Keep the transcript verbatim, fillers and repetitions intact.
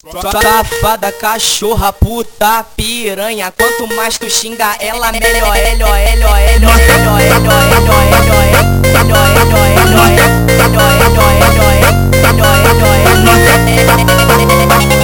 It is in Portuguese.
Safada, cachorra, puta, piranha. Quanto mais tu xinga ela, melhor, melhor, melhor, melhor, melhor, melhor, melhor, melhor, melhor, melhor, melhor,